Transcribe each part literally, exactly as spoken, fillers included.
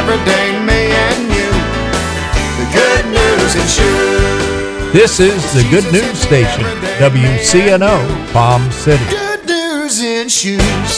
every day, me and you. The Good News in Shoes. This is the Good News Station, W C N O, Palm City. Good News in Shoes.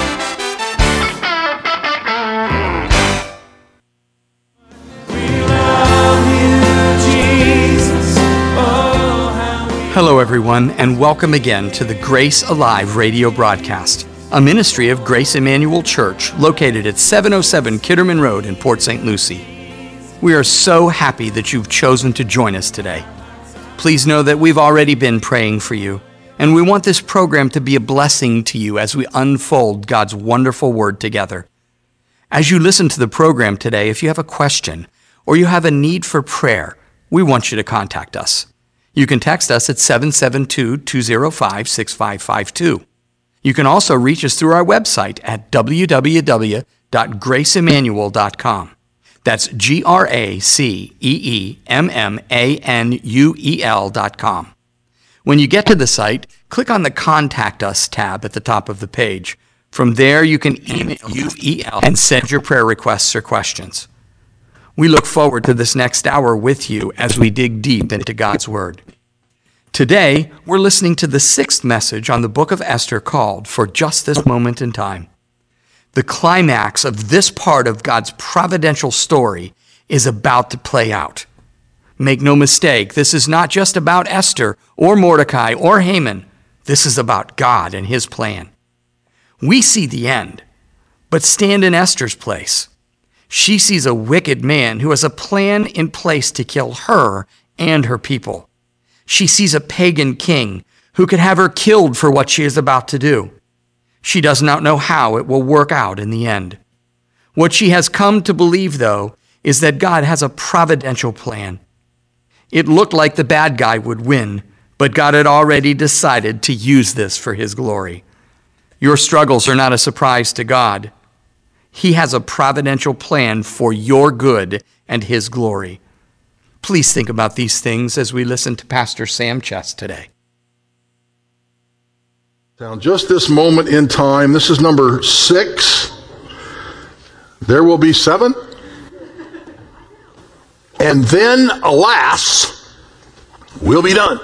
Hello, everyone, and welcome again to the Grace Alive radio broadcast, a ministry of Grace Emmanuel Church located at seven oh seven Kitterman Road in Port Saint Lucie. We are so happy that you've chosen to join us today. Please know that we've already been praying for you, and we want this program to be a blessing to you as we unfold God's wonderful word together. As you listen to the program today, if you have a question or you have a need for prayer, we want you to contact us. You can text us at seven seven two, two oh five, six five five two. You can also reach us through our website at w w w dot grace emmanuel dot com. That's G R A C E E M M A N U E L dot com. When you get to the site, click on the Contact Us tab at the top of the page. From there, you can email U E L and send your prayer requests or questions. We look forward to this next hour with you as we dig deep into God's Word. Today, we're listening to the sixth message on the book of Esther called For Just This Moment in Time. The climax of this part of God's providential story is about to play out. Make no mistake, this is not just about Esther or Mordecai or Haman. This is about God and his plan. We see the end, but stand in Esther's place. She sees a wicked man who has a plan in place to kill her and her people. She sees a pagan king who could have her killed for what she is about to do. She does not know how it will work out in the end. What she has come to believe, though, is that God has a providential plan. It looked like the bad guy would win, but God had already decided to use this for his glory. Your struggles are not a surprise to God. He has a providential plan for your good and his glory. Please think about these things as we listen to Pastor Sam Chess today. Now, just this moment in time, this is number six. There will be seven. And then, alas, we'll be done.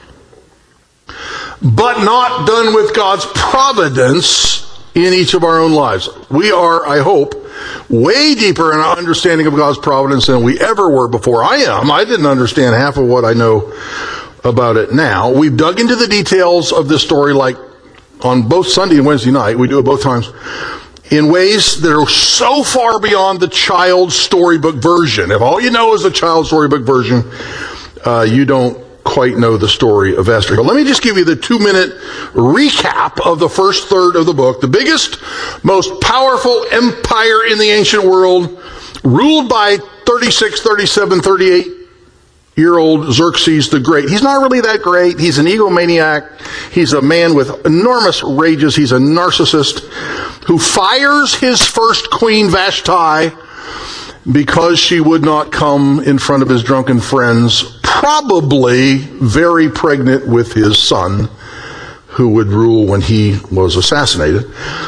But not done with God's providence in each of our own lives. We are, I hope, way deeper in our understanding of God's providence than we ever were before. I am. I didn't understand half of what I know about it now. We've dug into the details of this story, like on both Sunday and Wednesday night. We do it both times in ways that are so far beyond the child storybook version. If all you know is the child storybook version, uh, you don't quite know the story of Esther. But let me just give you the two-minute recap of the first third of the book. The biggest, most powerful empire in the ancient world, ruled by thirty-six, thirty-seven, thirty-eight-year-old Xerxes the Great. He's not really that great. He's an egomaniac. He's a man with enormous rages. He's a narcissist who fires his first queen, Vashti, because she would not come in front of his drunken friends, probably very pregnant with his son, who would rule when he was assassinated.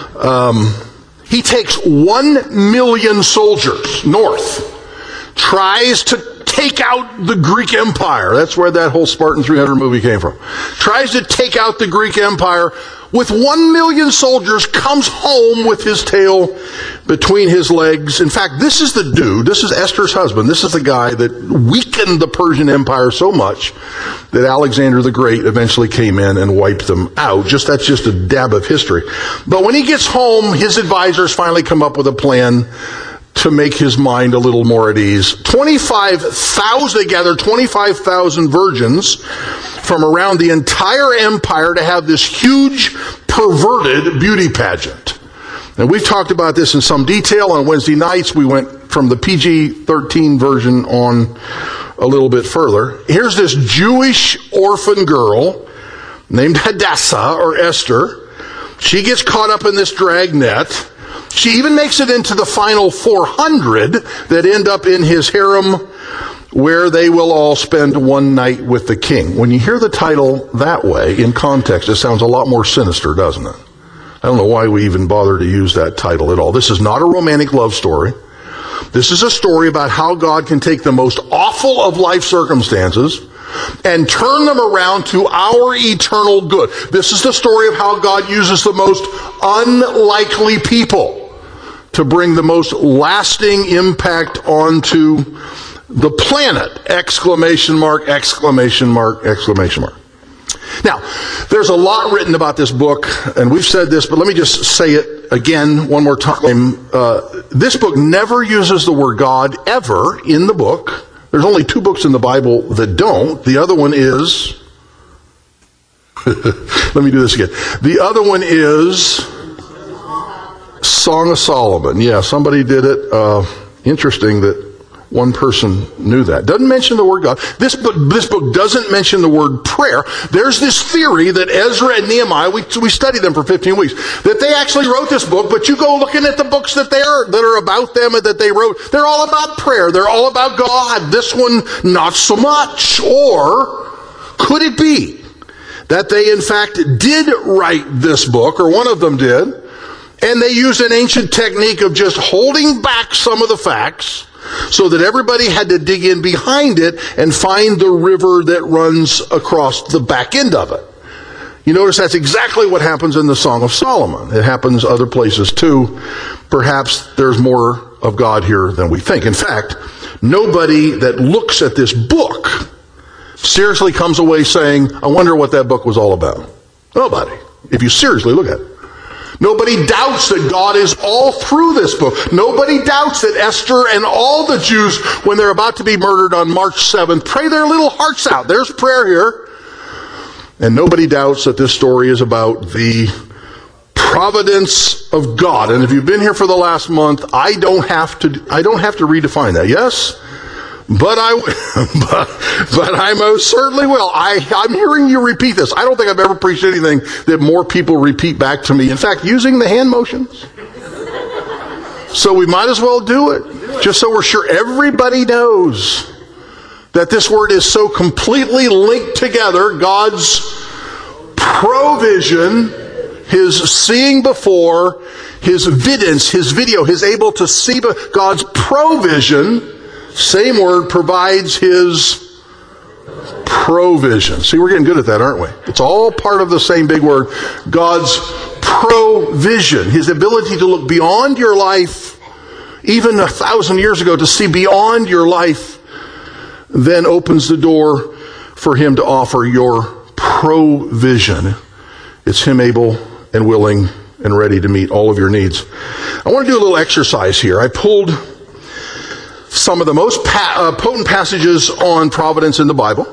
Um, he takes one million soldiers north, tries to take out the Greek Empire. That's where that whole Spartan three hundred movie came from. Tries to take out the Greek Empire with one million soldiers, comes home with his tail between his legs. In fact, this is the dude, this is Esther's husband, this is the guy that weakened the Persian Empire so much that Alexander the Great eventually came in and wiped them out. Just that's just a dab of history. But when he gets home, his advisors finally come up with a plan to make his mind a little more at ease. twenty-five thousand, they gathered twenty-five thousand virgins from around the entire empire to have this huge, perverted beauty pageant. And we've talked about this in some detail on Wednesday nights. We went from the P G thirteen version on a little bit further. Here's this Jewish orphan girl named Hadassah, or Esther. She gets caught up in this dragnet. She even makes it into the final four hundred that end up in his harem, where they will all spend one night with the king. When you hear the title that way, in context, it sounds a lot more sinister, doesn't it? I don't know why we even bother to use that title at all. This is not a romantic love story. This is a story about how God can take the most awful of life circumstances and turn them around to our eternal good. This is the story of how God uses the most unlikely people to bring the most lasting impact onto the planet! Exclamation mark, exclamation mark, exclamation mark. Now, there's a lot written about this book, and we've said this, but let me just say it again one more time. Uh, this book never uses the word God ever in the book. There's only two books in the Bible that don't. The other one is... let me do this again. The other one is Song of Solomon. Yeah, somebody did it. Uh, interesting that one person knew that. Doesn't mention the word God. This book, this book doesn't mention the word prayer. There's this theory that Ezra and Nehemiah, we, we studied them for fifteen weeks, that they actually wrote this book, but you go looking at the books that they are, that are about them and that they wrote, they're all about prayer. They're all about God. This one, not so much. Or could it be that they in fact did write this book, or one of them did, and they used an ancient technique of just holding back some of the facts so that everybody had to dig in behind it and find the river that runs across the back end of it? You notice that's exactly what happens in the Song of Solomon. It happens other places too. Perhaps there's more of God here than we think. In fact, nobody that looks at this book seriously comes away saying, I wonder what that book was all about. Nobody, if you seriously look at it. Nobody doubts that God is all through this book. Nobody doubts that Esther and all the Jews, when they're about to be murdered on March seventh, pray their little hearts out. There's prayer here. And nobody doubts that this story is about the providence of God. And if you've been here for the last month, I don't have to I don't have to redefine that. Yes? But I, but, but I most certainly will. I, I'm hearing you repeat this. I don't think I've ever preached anything that more people repeat back to me. In fact, using the hand motions. So we might as well do it, just so we're sure everybody knows that this word is so completely linked together. God's provision, His seeing before, His vidence, His video, His able to see, God's provision. Same word, provides His provision. See, we're getting good at that, aren't we? It's all part of the same big word. God's provision. His ability to look beyond your life, even a thousand years ago, to see beyond your life, then opens the door for Him to offer your provision. It's Him able and willing and ready to meet all of your needs. I want to do a little exercise here. I pulled some of the most pa- uh, potent passages on providence in the Bible.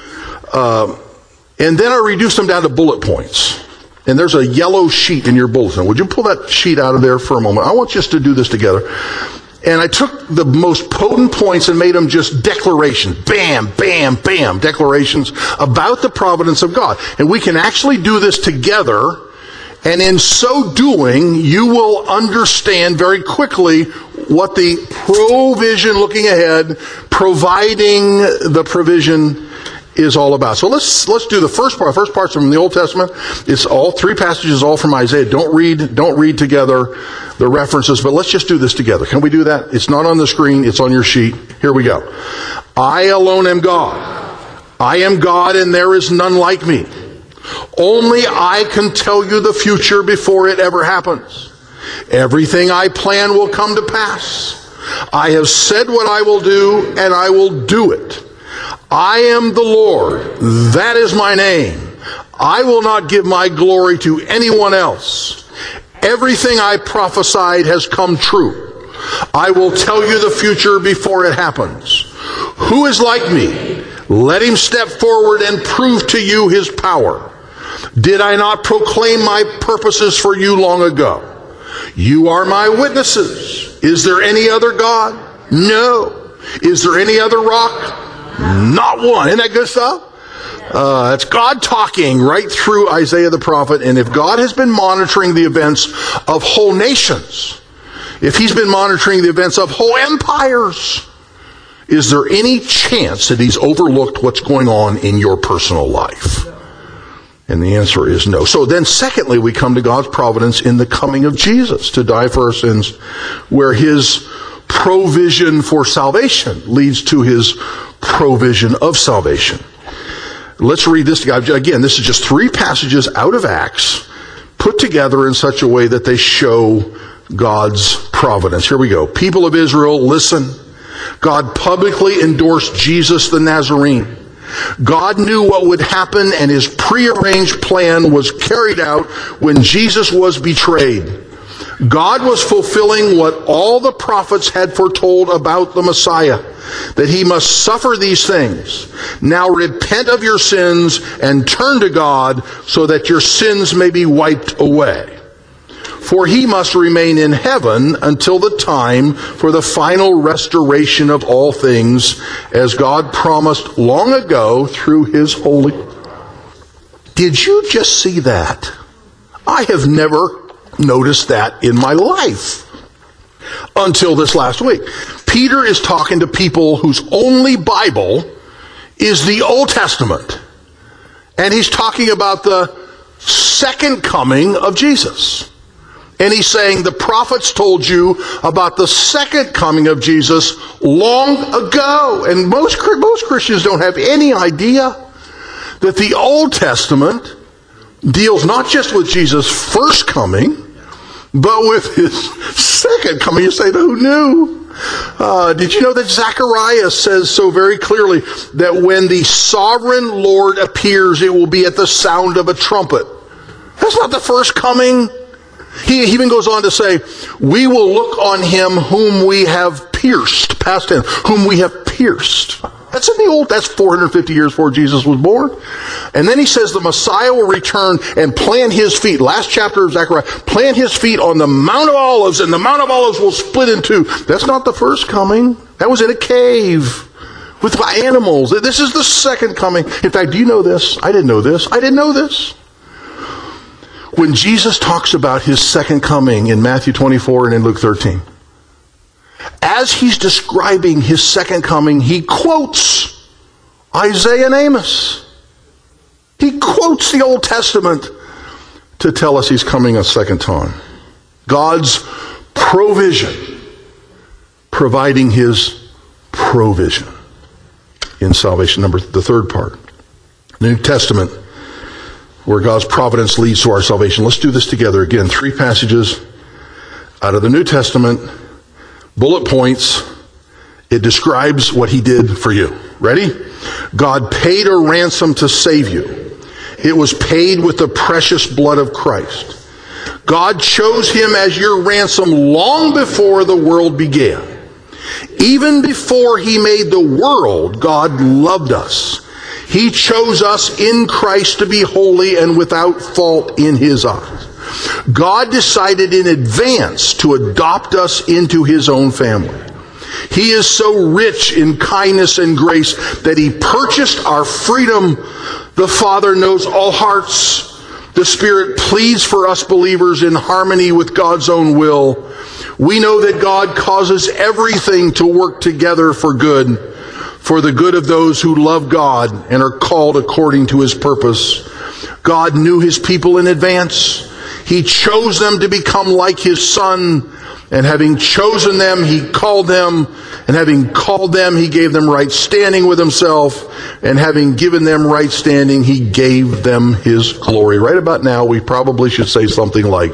Uh, and then I reduced them down to bullet points. And there's a yellow sheet in your bulletin. Would you pull that sheet out of there for a moment? I want us to do this together. And I took the most potent points and made them just declarations. Bam, bam, bam. Declarations about the providence of God. And we can actually do this together. And in so doing, you will understand very quickly what the provision, looking ahead, providing the provision is all about. So let's let's do the first part. First part's from the Old Testament. It's all three passages, all from Isaiah. Don't read don't read together the references, but let's just do this together. Can we do that? It's not on the screen. It's on your sheet. Here we go. I alone am God. I am God, and there is none like me. Only I can tell you the future before it ever happens. Everything I plan will come to pass. I have said what I will do, and I will do it. I am the Lord. That is my name. I will not give my glory to anyone else. Everything I prophesied has come true. I will tell you the future before it happens. Who is like me? Let him step forward and prove to you his power. Did I not proclaim my purposes for you long ago? You are my witnesses. Is there any other God? No. Is there any other rock? Not one. Isn't that good stuff? Uh, it's God talking right through Isaiah the prophet. And if God has been monitoring the events of whole nations, if He's been monitoring the events of whole empires, is there any chance that He's overlooked what's going on in your personal life? And the answer is no. So then secondly, we come to God's providence in the coming of Jesus to die for our sins, where His provision for salvation leads to his provision of salvation. Let's read this again. This is just three passages out of Acts put together in such a way that they show God's providence. Here we go. People of Israel, listen. God publicly endorsed Jesus the Nazarene. God knew what would happen, and his prearranged plan was carried out when Jesus was betrayed. God was fulfilling what all the prophets had foretold about the Messiah, that he must suffer these things. Now repent of your sins and turn to God so that your sins may be wiped away. For he must remain in heaven until the time for the final restoration of all things, as God promised long ago through his holy. Did you just see that? I have never noticed that in my life until this last week. Peter is talking to people whose only Bible is the Old Testament. And he's talking about the second coming of Jesus. And he's saying the prophets told you about the second coming of Jesus long ago. And most, most Christians don't have any idea that the Old Testament deals not just with Jesus' first coming, but with his second coming. You say, who knew? Uh, did you know that Zechariah says so very clearly that when the sovereign Lord appears, it will be at the sound of a trumpet? That's not the first coming. He even goes on to say, we will look on him whom we have pierced, past tense, whom we have pierced. That's in the old, that's four hundred fifty years before Jesus was born. And then he says the Messiah will return and plant his feet, last chapter of Zechariah, plant his feet on the Mount of Olives, and the Mount of Olives will split in two. That's not the first coming. That was in a cave with animals. This is the second coming. In fact, do you know this? I didn't know this. I didn't know this. When Jesus talks about his second coming in Matthew twenty-four and in Luke thirteen, as he's describing his second coming, he quotes Isaiah and Amos. He quotes the Old Testament to tell us he's coming a second time. God's provision, providing his provision in salvation. Number, the third part, the New Testament, where God's providence leads to our salvation. Let's do this together again. Three passages out of the New Testament, bullet points. It describes what he did for you. Ready? God paid a ransom to save you. It was paid with the precious blood of Christ. God chose him as your ransom long before the world began. Even before he made the world, God loved us. He chose us in Christ to be holy and without fault in his eyes. God decided in advance to adopt us into his own family. He is so rich in kindness and grace that he purchased our freedom. The Father knows all hearts. The Spirit pleads for us believers in harmony with God's own will. We know that God causes everything to work together for good, for the good of those who love God and are called according to his purpose. God knew his people in advance. He chose them to become like his Son, and having chosen them, he called them, and having called them, he gave them right standing with himself, and having given them right standing, he gave them his glory. Right about now, we probably should say something like,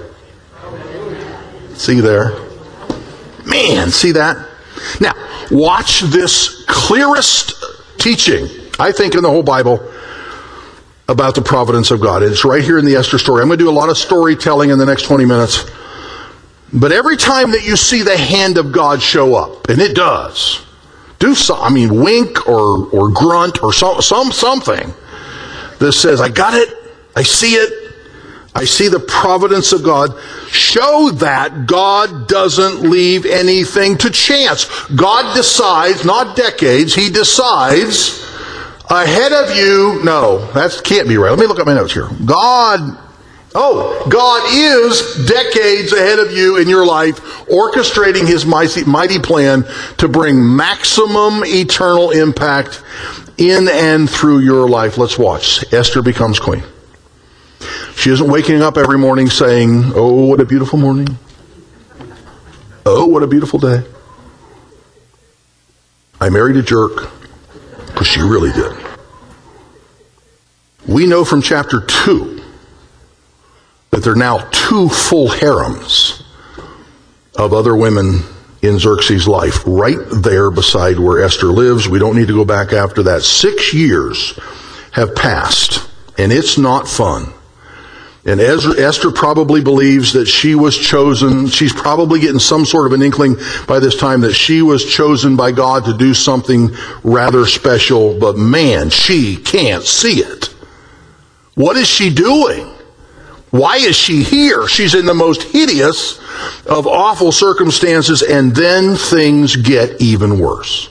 see there? Man, see that? Now, watch this clearest teaching, I think, in the whole Bible about the providence of God. It's right here in the Esther story. I'm going to do a lot of storytelling in the next twenty minutes. But every time that you see the hand of God show up, and it does, do some, I mean, wink or or grunt or some, some something that says, I got it, I see it, I see the providence of God. Show that God doesn't leave anything to chance. God decides, not decades, he decides ahead of you. No, that can't be right. Let me look at my notes here. God, oh, God is decades ahead of you in your life, orchestrating his mighty, mighty plan to bring maximum eternal impact in and through your life. Let's watch. Esther becomes queen. She isn't waking up every morning saying, oh, what a beautiful morning. Oh, what a beautiful day. I married a jerk, because she really did. We know from chapter two that there are now two full harems of other women in Xerxes' life, right there beside where Esther lives. We don't need to go back after that. Six years have passed, and it's not fun. And Esther probably believes that she was chosen. She's probably getting some sort of an inkling by this time that she was chosen by God to do something rather special. But man, she can't see it. What is she doing? Why is she here? She's in the most hideous of awful circumstances, and then things get even worse.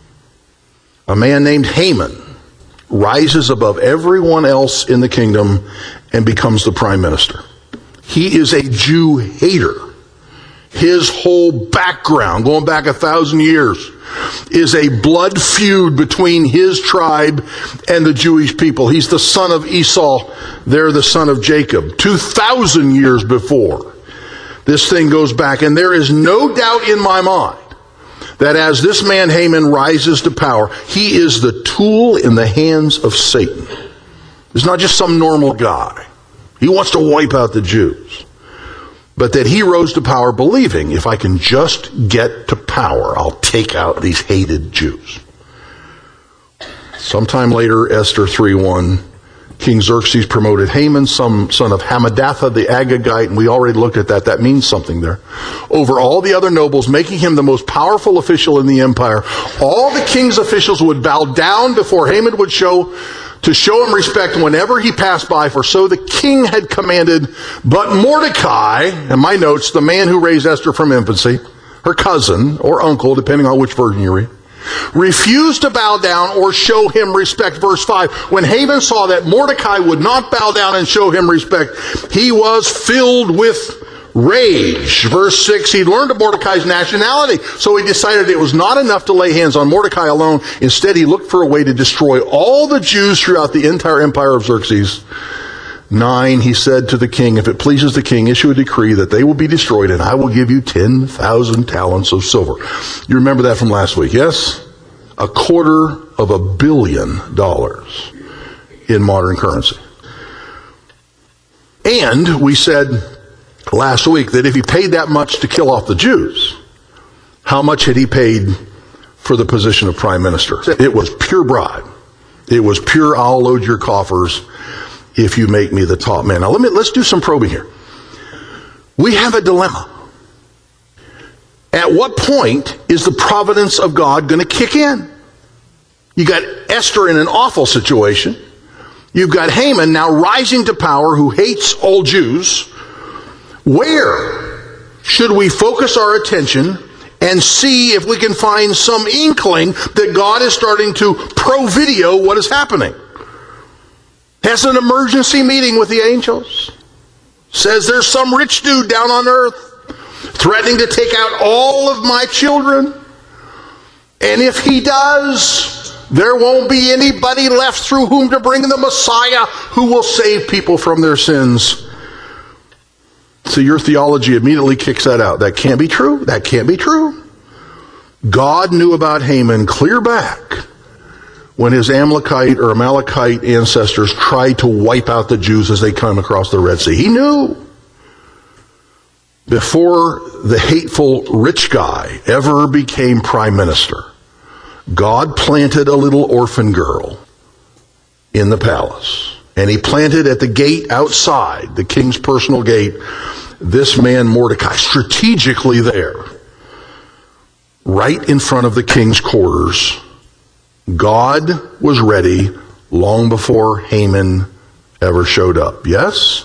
A man named Haman rises above everyone else in the kingdom and becomes the prime minister. He is a Jew hater. His whole background, going back a thousand years, is a blood feud between his tribe and the Jewish people. He's the son of Esau. They're the son of Jacob. Two thousand years before this thing goes back. And there is no doubt in my mind that as this man Haman rises to power, he is the tool in the hands of Satan. He's not just some normal guy. He wants to wipe out the Jews. But that he rose to power believing, if I can just get to power, I'll take out these hated Jews. Sometime later, Esther three one, King Xerxes promoted Haman, some son of Hammedatha the Agagite, and we already looked at that. That means something there. Over all the other nobles, making him the most powerful official in the empire. All the king's officials would bow down before Haman would show to show him respect whenever he passed by, for so the king had commanded. But Mordecai, in my notes, the man who raised Esther from infancy, her cousin or uncle, depending on which version you read, refused to bow down or show him respect. Verse five, when Haman saw that Mordecai would not bow down and show him respect, he was filled with rage. Verse six, he learned of Mordecai's nationality, so he decided it was not enough to lay hands on Mordecai alone. Instead, he looked for a way to destroy all the Jews throughout the entire empire of Xerxes. Nine, he said to the king, if it pleases the king, issue a decree that they will be destroyed, and I will give you ten thousand talents of silver. You remember that from last week, yes? A quarter of a billion dollars in modern currency. And we said last week that if he paid that much to kill off the Jews, how much had he paid for the position of prime minister? It was pure bribe. It was pure, I'll load your coffers if you make me the top man. Now let me, let's do some probing here. We have a dilemma. At what point is the providence of God going to kick in? You got Esther in an awful situation. You've got Haman now rising to power who hates all Jews. Where should we focus our attention and see if we can find some inkling that God is starting to pro-video what is happening? Has an emergency meeting with the angels. Says there's some rich dude down on earth threatening to take out all of my children. And if he does, there won't be anybody left through whom to bring the Messiah who will save people from their sins. So your theology immediately kicks that out. That can't be true. That can't be true. God knew about Haman clear back when his Amalekite or Amalekite ancestors tried to wipe out the Jews as they come across the Red Sea. He knew. Before the hateful rich guy ever became prime minister, God planted a little orphan girl in the palace. And he planted at the gate outside, the king's personal gate, this man Mordecai, strategically there, right in front of the king's quarters. God was ready long before Haman ever showed up. Yes?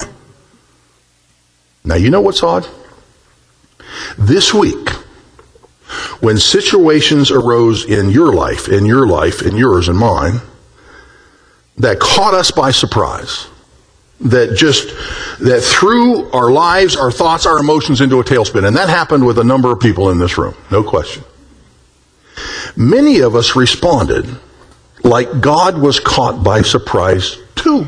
Now you know what's odd? This week, when situations arose in your life, in your life, in yours and mine, that caught us by surprise, that just, that threw our lives, our thoughts, our emotions into a tailspin. And that happened with a number of people in this room, no question. Many of us responded like God was caught by surprise too.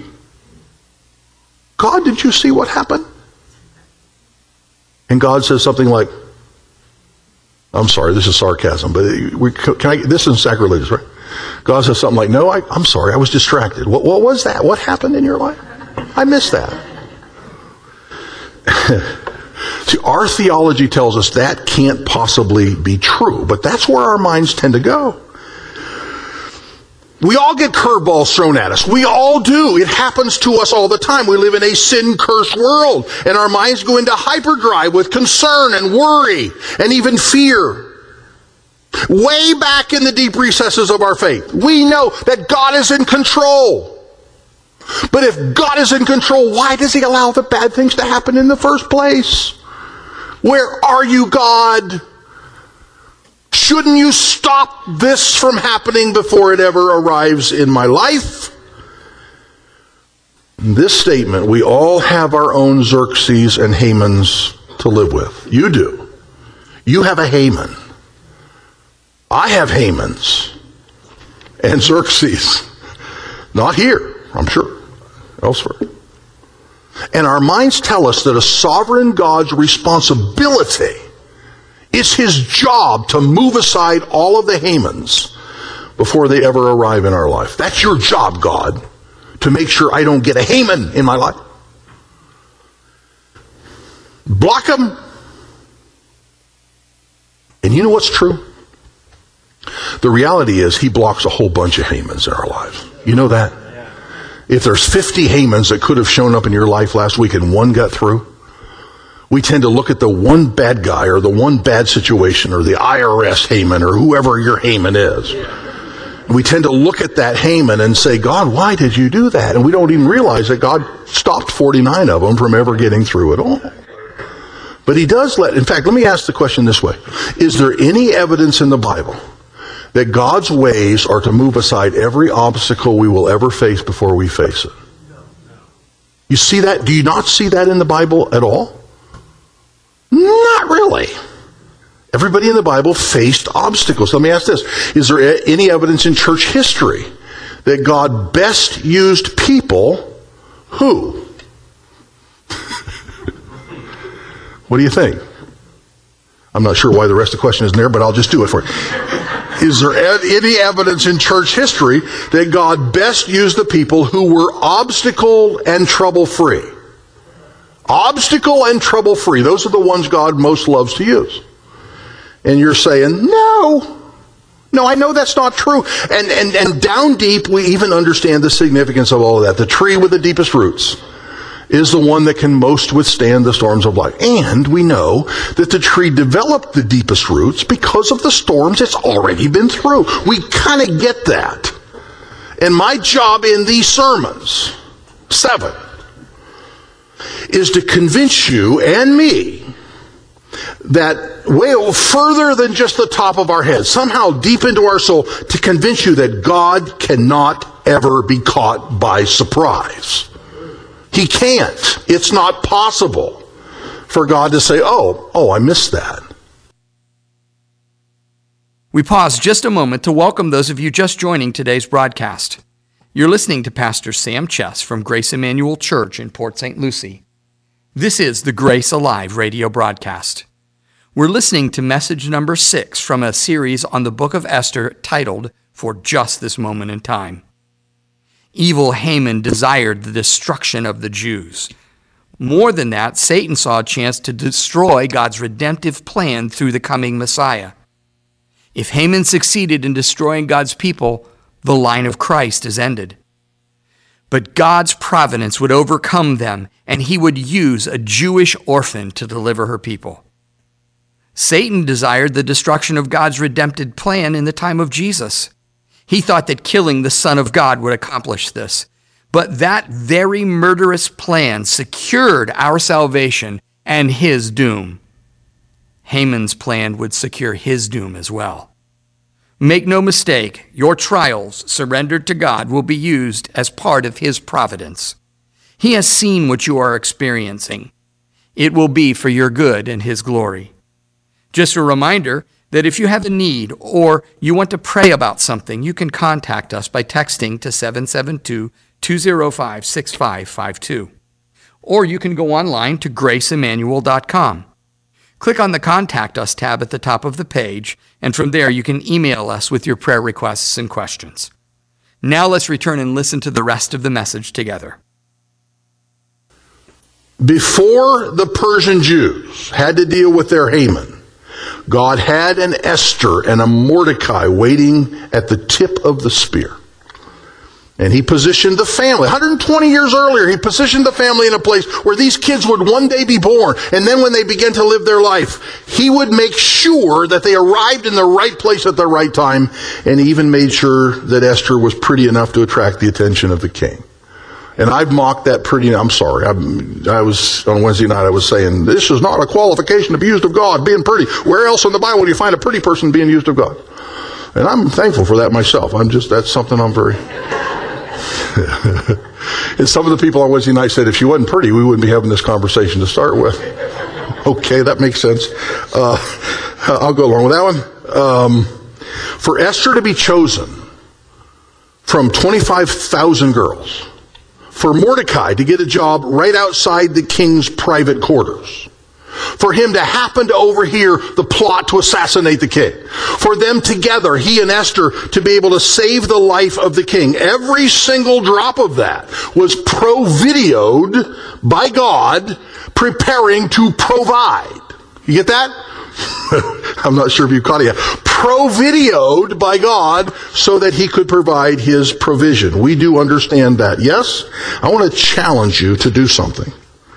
God, did you see what happened? And God says something like, I'm sorry, this is sarcasm, but we, can I, this is sacrilegious, right? God says something like, no, I, I'm sorry, I was distracted. What, what was that? What happened in your life? I missed that. See, our theology tells us that can't possibly be true, but that's where our minds tend to go. We all get curveballs thrown at us. We all do. It happens to us all the time. We live in a sin-cursed world, and our minds go into hyperdrive with concern and worry and even fear. Way back in the deep recesses of our faith, we know that God is in control. But if God is in control, why does He allow the bad things to happen in the first place? Where are you, God? Shouldn't you stop this from happening before it ever arrives in my life? In this statement, we all have our own Xerxes and Hamans to live with. You do. You have a Haman. I have Hamans and Xerxes. Not here, I'm sure. Elsewhere. And our minds tell us that a sovereign God's responsibility, it's His job to move aside all of the Hamans before they ever arrive in our life. That's your job, God, to make sure I don't get a Haman in my life. Block them. And you know what's true? The reality is He blocks a whole bunch of Hamans in our lives. You know that? If there's fifty Hamans that could have shown up in your life last week and one got through, we tend to look at the one bad guy or the one bad situation or the I R S Haman or whoever your Haman is. We tend to look at that Haman and say, God, why did you do that? And we don't even realize that God stopped forty-nine of them from ever getting through at all. But He does let, in fact, let me ask the question this way. Is there any evidence in the Bible that God's ways are to move aside every obstacle we will ever face before we face it? You see that? Do you not see that in the Bible at all? Not really. Everybody in the Bible faced obstacles. Let me ask this. Is there any evidence in church history that God best used people who? What do you think? I'm not sure why the rest of the question isn't there, but I'll just do it for you. Is there any evidence in church history that God best used the people who were obstacle and trouble-free? Obstacle and trouble-free. Those are the ones God most loves to use. And you're saying, no. No, I know that's not true. And, and, and down deep, we even understand the significance of all of that. The tree with the deepest roots is the one that can most withstand the storms of life. And we know that the tree developed the deepest roots because of the storms it's already been through. We kind of get that. And my job in these sermons, seven, is to convince you and me that way further than just the top of our head, somehow deep into our soul, to convince you that God cannot ever be caught by surprise. He can't. It's not possible for God to say, oh, oh, I missed that. We pause just a moment to welcome those of you just joining today's broadcast. You're listening to Pastor Sam Chess from Grace Emmanuel Church in Port Saint Lucie. This is the Grace Alive radio broadcast. We're listening to message number six from a series on the book of Esther titled, For Just This Moment in Time. Evil Haman desired the destruction of the Jews. More than that, Satan saw a chance to destroy God's redemptive plan through the coming Messiah. If Haman succeeded in destroying God's people, the line of Christ is ended. But God's providence would overcome them, and He would use a Jewish orphan to deliver her people. Satan desired the destruction of God's redemptive plan in the time of Jesus. He thought that killing the Son of God would accomplish this. But that very murderous plan secured our salvation and his doom. Haman's plan would secure his doom as well. Make no mistake, your trials surrendered to God will be used as part of His providence. He has seen what you are experiencing. It will be for your good and His glory. Just a reminder that if you have a need or you want to pray about something, you can contact us by texting to seven seven two, two zero five, six five five two. Or you can go online to grace emmanuel dot com. Click on the Contact Us tab at the top of the page, and from there you can email us with your prayer requests and questions. Now let's return and listen to the rest of the message together. Before the Persian Jews had to deal with their Haman, God had an Esther and a Mordecai waiting at the tip of the spear. And he positioned the family. one hundred twenty years earlier, he positioned the family in a place where these kids would one day be born. And then when they began to live their life, he would make sure that they arrived in the right place at the right time. And he even made sure that Esther was pretty enough to attract the attention of the king. And I've mocked that pretty, I'm sorry. I, I was, on Wednesday night, I was saying, this is not a qualification to be used of God, being pretty. Where else in the Bible do you find a pretty person being used of God? And I'm thankful for that myself. I'm just, that's something I'm very... And some of the people on Wednesday night said, if she wasn't pretty, we wouldn't be having this conversation to start with. Okay, that makes sense. Uh, I'll go along with that one. Um, for Esther to be chosen from twenty-five thousand girls, for Mordecai to get a job right outside the king's private quarters, for him to happen to overhear the plot to assassinate the king, for them together, he and Esther, to be able to save the life of the king. Every single drop of that was pro-videoed by God, preparing to provide. You get that? I'm not sure if you caught it yet. Pro-videoed by God so that he could provide his provision. We do understand that. Yes? I want to challenge you to do something.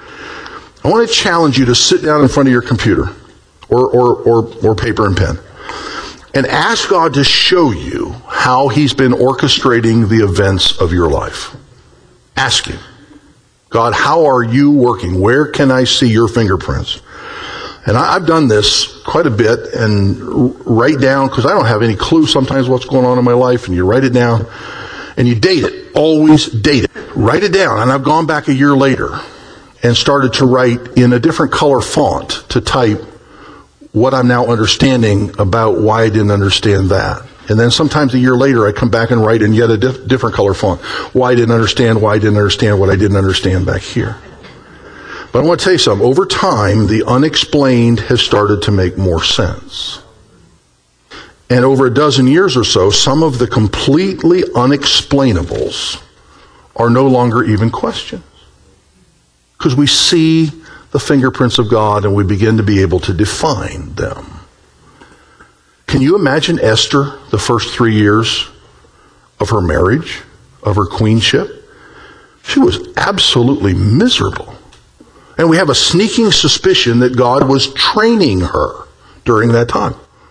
I want to challenge you to sit down in front of your computer or, or, or, or paper and pen and ask God to show you how he's been orchestrating the events of your life. Ask him, God, how are you working? Where can I see your fingerprints? And I, I've done this quite a bit and write down, because I don't have any clue sometimes what's going on in my life, and you write it down and you date it. Always date it. Write it down. And I've gone back a year later and started to write in a different color font to type what I'm now understanding about why I didn't understand that. And then sometimes a year later, I come back and write in yet a diff- different color font. Why I didn't understand, why I didn't understand what I didn't understand back here. But I want to tell you something. Over time, the unexplained has started to make more sense. And over a dozen years or so, some of the completely unexplainables are no longer even questions. Because we see the fingerprints of God and we begin to be able to define them. Can you imagine Esther, the first three years of her marriage, of her queenship? She was absolutely miserable. And we have a sneaking suspicion that God was training her during that time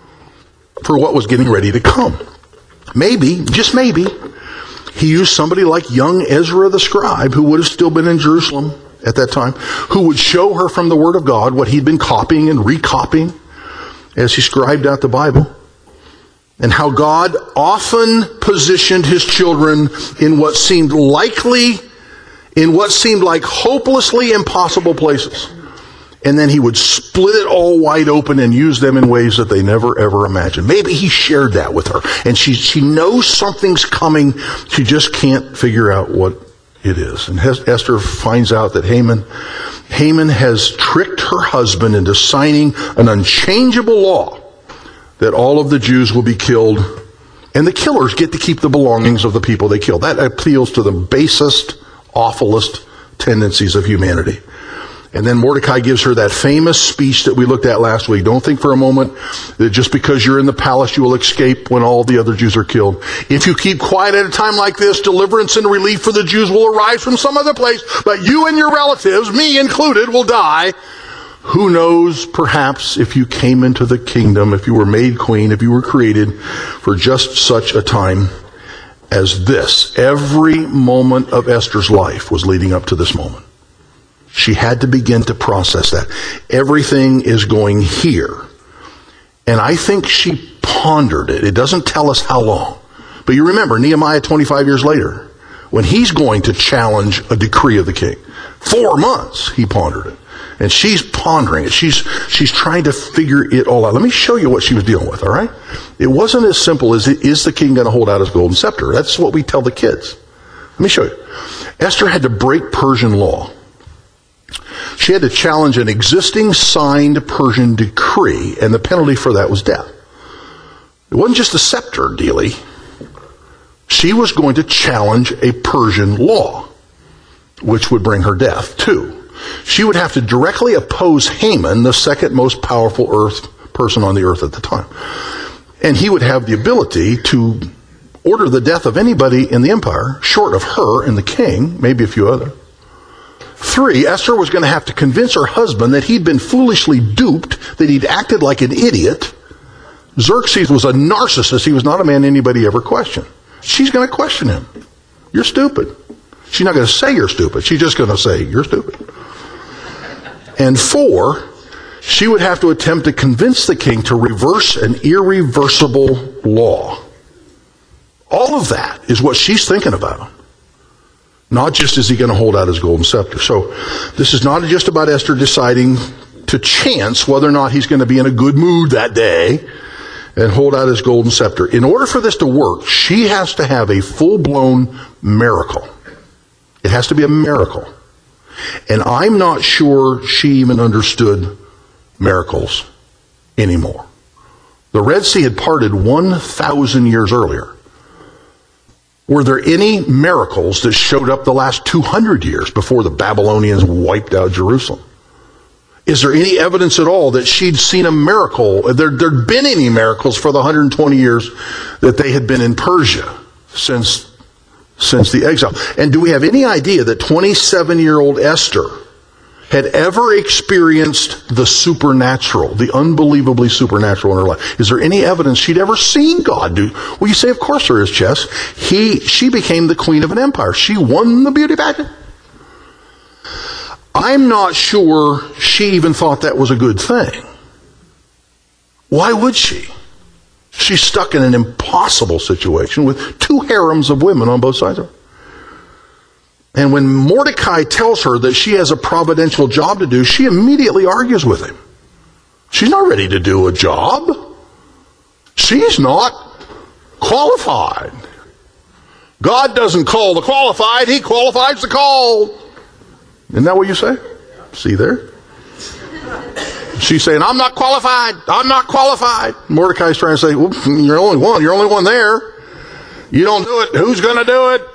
for what was getting ready to come. Maybe, just maybe, he used somebody like young Ezra the scribe, who would have still been in Jerusalem at that time, who would show her from the Word of God what he'd been copying and recopying as he scribed out the Bible, and how God often positioned his children in what seemed likely, in what seemed like hopelessly impossible places. And then he would split it all wide open and use them in ways that they never ever imagined. Maybe he shared that with her, and she, she knows something's coming, she just can't figure out what it is. And Esther finds out that Haman, Haman has tricked her husband into signing an unchangeable law that all of the Jews will be killed, and the killers get to keep the belongings of the people they kill. That appeals to the basest, awfulest tendencies of humanity. And then Mordecai gives her that famous speech that we looked at last week. Don't think for a moment that just because you're in the palace you will escape when all the other Jews are killed. If you keep quiet at a time like this, deliverance and relief for the Jews will arise from some other place, but you and your relatives, me included, will die. Who knows, perhaps, if you came into the kingdom, if you were made queen, if you were created for just such a time as this. Every moment of Esther's life was leading up to this moment. She had to begin to process that. Everything is going here. And I think she pondered it. It doesn't tell us how long. But you remember, Nehemiah twenty-five years later, when he's going to challenge a decree of the king. Four months he pondered it. And she's pondering it. She's, she's trying to figure it all out. Let me show you what she was dealing with, all right? It wasn't as simple as, is the king going to hold out his golden scepter? That's what we tell the kids. Let me show you. Esther had to break Persian law. She had to challenge an existing signed Persian decree, and the penalty for that was death. It wasn't just a scepter dealie. She was going to challenge a Persian law, which would bring her death too. She would have to directly oppose Haman, the second most powerful earth person on the earth at the time. And he would have the ability to order the death of anybody in the empire, short of her and the king, maybe a few other. Three, Esther was going to have to convince her husband that he'd been foolishly duped, that he'd acted like an idiot. Xerxes was a narcissist. He was not a man anybody ever questioned. She's going to question him. You're stupid. She's not going to say you're stupid. She's just going to say you're stupid. And four, she would have to attempt to convince the king to reverse an irreversible law. All of that is what she's thinking about. Not just is he going to hold out his golden scepter. So this is not just about Esther deciding to chance whether or not he's going to be in a good mood that day and hold out his golden scepter. In order for this to work, she has to have a full-blown miracle. It has to be a miracle. And I'm not sure she even understood miracles anymore. The Red Sea had parted one thousand years earlier. Were there any miracles that showed up the last two hundred years before the Babylonians wiped out Jerusalem? Is there any evidence at all that she'd seen a miracle? There, there'd been any miracles for the one hundred twenty years that they had been in Persia since, since the exile? And do we have any idea that twenty-seven-year-old Esther had ever experienced the supernatural, the unbelievably supernatural in her life? Is there any evidence she'd ever seen God do? Well, you say, of course there is, Chess. He, she became the queen of an empire. She won the beauty pageant. I'm not sure she even thought that was a good thing. Why would she? She's stuck in an impossible situation with two harems of women on both sides of her. And when Mordecai tells her that she has a providential job to do, she immediately argues with him. She's not ready to do a job. She's not qualified. God doesn't call the qualified, he qualifies the called. Isn't that what you say? See there? She's saying, I'm not qualified. I'm not qualified. Mordecai's trying to say, well, you're only one. You're only one there. You don't do it. Who's going to do it?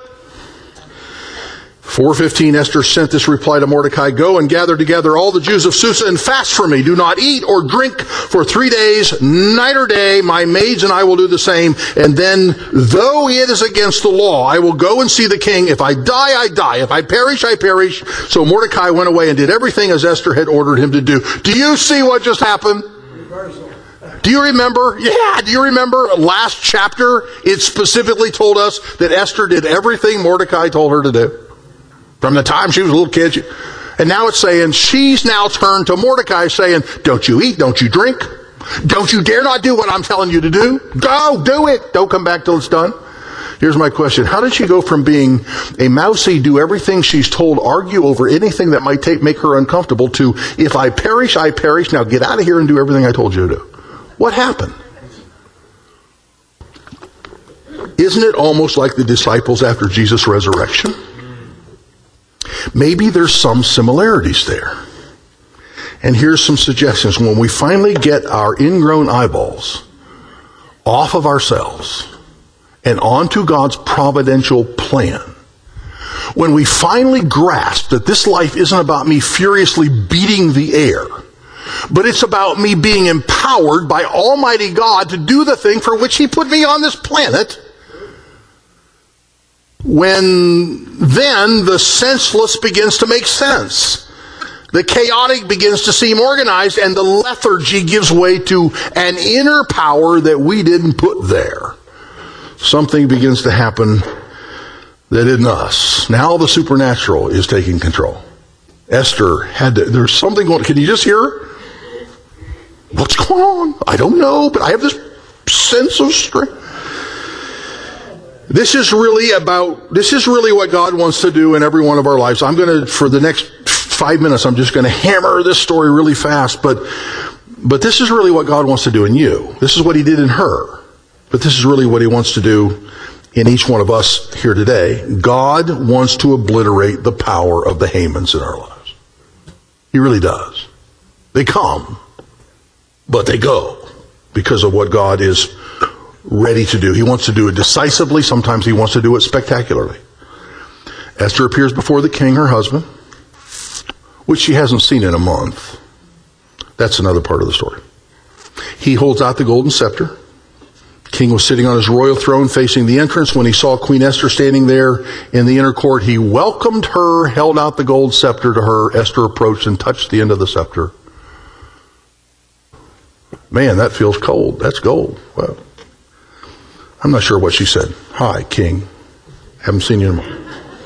four fifteen, Esther sent this reply to Mordecai, go and gather together all the Jews of Susa and fast for me. Do not eat or drink for three days, night or day. My maids and I will do the same. And then, though it is against the law, I will go and see the king. If I die, I die. If I perish, I perish. So Mordecai went away and did everything as Esther had ordered him to do. Do you see what just happened? Reversal. Do you remember? Yeah, do you remember last chapter? It specifically told us that Esther did everything Mordecai told her to do. From the time she was a little kid. She, and now it's saying, she's now turned to Mordecai saying, don't you eat, don't you drink, don't you dare not do what I'm telling you to do. Go, do it. Don't come back till it's done. Here's my question. How did she go from being a mousy, do everything she's told, argue over anything that might take, make her uncomfortable, to, if I perish, I perish, now get out of here and do everything I told you to do? What happened? Isn't it almost like the disciples after Jesus' resurrection? Maybe there's some similarities there. And here's some suggestions. When we finally get our ingrown eyeballs off of ourselves and onto God's providential plan, when we finally grasp that this life isn't about me furiously beating the air, but it's about me being empowered by Almighty God to do the thing for which He put me on this planet, when then the senseless begins to make sense. The chaotic begins to seem organized, and the lethargy gives way to an inner power that we didn't put there. Something begins to happen that isn't us. Now the supernatural is taking control. Esther had to, there's something going, can you just hear her? What's going on? I don't know, but I have this sense of strength. This is really about, this is really what God wants to do in every one of our lives. I'm going to, for the next five minutes, I'm just going to hammer this story really fast, but, but this is really what God wants to do in you. This is what He did in her, but this is really what He wants to do in each one of us here today. God wants to obliterate the power of the Hamans in our lives. He really does. They come, but they go because of what God is ready to do. He wants to do it decisively. Sometimes he wants to do it spectacularly. Esther appears before the king, her husband, which she hasn't seen in a month. That's another part of the story. He holds out the golden scepter. The king was sitting on his royal throne facing the entrance. When he saw Queen Esther standing there in the inner court, he welcomed her, held out the gold scepter to her. Esther approached and touched the end of the scepter. Man, that feels cold. That's gold. Well, I'm not sure what she said. Hi, king. Haven't seen you in a month.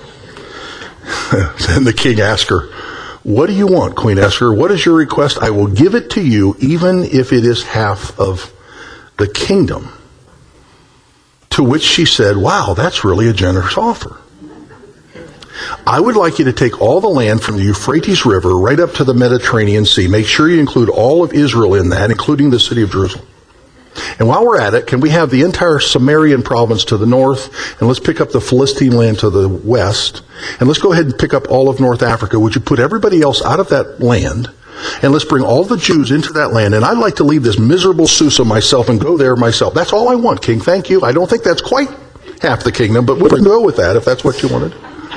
Then the king asked her, what do you want, Queen Esther? What is your request? I will give it to you, even if it is half of the kingdom. To which she said, wow, that's really a generous offer. I would like you to take all the land from the Euphrates River right up to the Mediterranean Sea. Make sure you include all of Israel in that, including the city of Jerusalem. And while we're at it, can we have the entire Samarian province to the north, and let's pick up the Philistine land to the west, and let's go ahead and pick up all of North Africa. Would you put everybody else out of that land, and let's bring all the Jews into that land, and I'd like to leave this miserable Susa myself and go there myself. That's all I want, king. Thank you. I don't think that's quite half the kingdom, but we can go with that if that's what you wanted.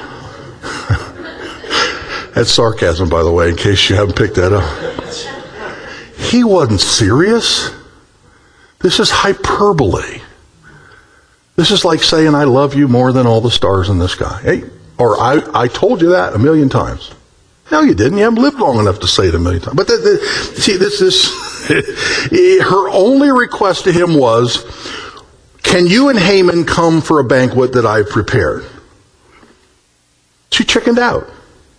That's sarcasm, by the way, in case you haven't picked that up. He wasn't serious. This is hyperbole. This is like saying, I love you more than all the stars in the sky. Hey, or I, I told you that a million times. No, you didn't. You haven't lived long enough to say it a million times. But the, the, see, this is, her only request to him was, can you and Haman come for a banquet that I've prepared? She chickened out.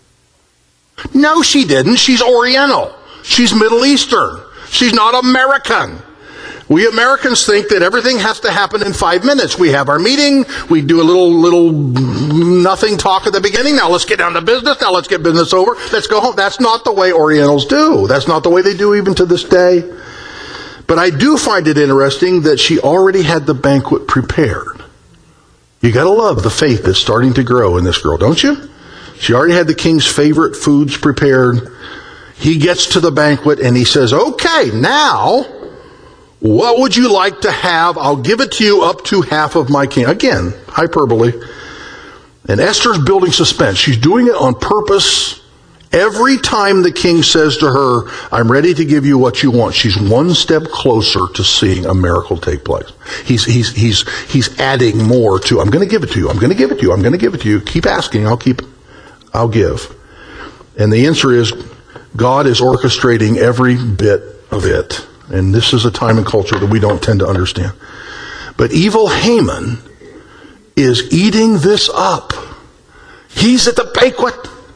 No, she didn't. She's Oriental. She's Middle Eastern. She's not American. We Americans think that everything has to happen in five minutes. We have our meeting. We do a little, little nothing talk at the beginning. Now let's get down to business. Now let's get business over. Let's go home. That's not the way Orientals do. That's not the way they do even to this day. But I do find it interesting that she already had the banquet prepared. You got to love the faith that's starting to grow in this girl, don't you? She already had the king's favorite foods prepared. He gets to the banquet and he says, okay, now, what would you like to have? I'll give it to you up to half of my king. Again, hyperbole. And Esther's building suspense. She's doing it on purpose. Every time the king says to her, I'm ready to give you what you want, she's one step closer to seeing a miracle take place. He's, he's, he's, he's adding more to, I'm going to give it to you. I'm going to give it to you. I'm going to give it to you. Keep asking. I'll keep, I'll give. And the answer is, God is orchestrating every bit of it. And this is a time and culture that we don't tend to understand. But evil Haman is eating this up. He's at the banquet.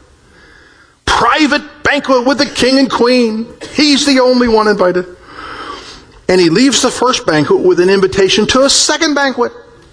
Private banquet with the king and queen. He's the only one invited. And he leaves the first banquet with an invitation to a second banquet.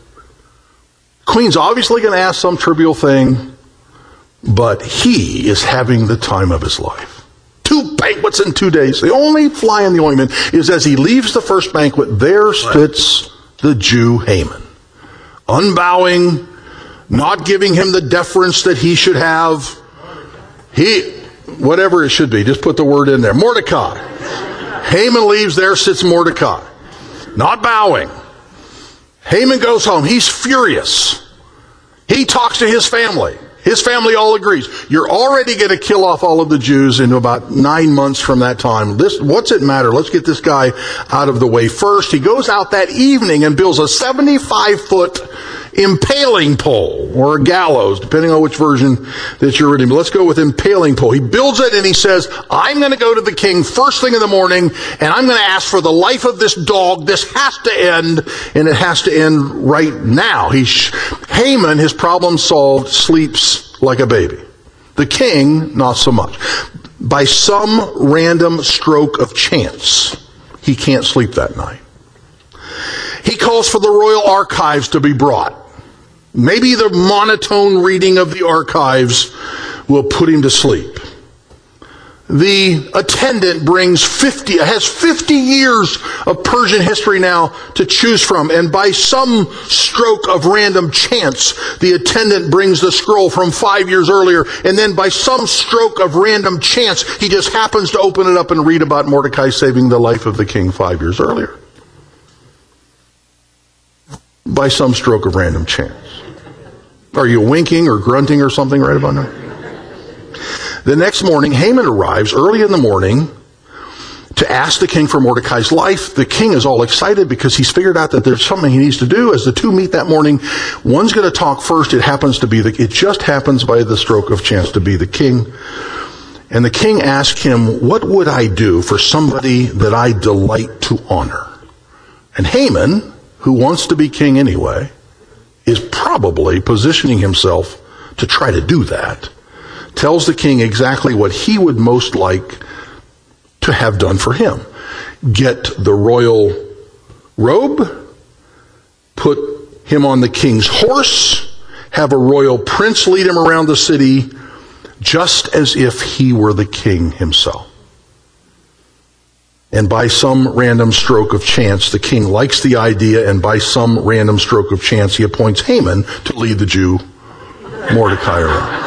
Queen's obviously going to ask some trivial thing, but he is having the time of his life. Two banquets in two days. The only fly in the ointment is as he leaves the first banquet, there sits the Jew Haman. Unbowing, not giving him the deference that he should have. He, whatever it should be, just put the word in there. Mordecai. Haman leaves, there sits Mordecai. Not bowing. Haman goes home. He's furious. He talks to his family. His family all agrees. You're already going to kill off all of the Jews in about nine months from that time. This, what's it matter? Let's get this guy out of the way first. He goes out that evening and builds a seventy-five foot impaling pole, or a gallows, depending on which version that you're reading. But let's go with impaling pole. He builds it and he says, I'm going to go to the king first thing in the morning and I'm going to ask for the life of this dog. This has to end, and it has to end right now. He, Haman, his problem solved, sleeps like a baby. The king, not so much. By some random stroke of chance, he can't sleep that night. He calls for the royal archives to be brought. Maybe the monotone reading of the archives will put him to sleep. the attendant brings fifty, has fifty years of Persian history now to choose from. And by some stroke of random chance, the attendant brings the scroll from five years earlier. And then by some stroke of random chance, he just happens to open it up and read about Mordecai saving the life of the king five years earlier. By some stroke of random chance. Are you winking or grunting or something right about now? The next morning, Haman arrives early in the morning to ask the king for Mordecai's life. The king is all excited because he's figured out that there's something he needs to do. As the two meet that morning, one's going to talk first. It happens to be the, it just happens by the stroke of chance to be the king. And the king asks him, what would I do for somebody that I delight to honor? And Haman, who wants to be king anyway, is probably positioning himself to try to do that. Tells the king exactly what he would most like to have done for him. Get the royal robe, put him on the king's horse, have a royal prince lead him around the city, just as if he were the king himself. And by some random stroke of chance, the king likes the idea, and by some random stroke of chance, he appoints Haman to lead the Jew Mordecai around.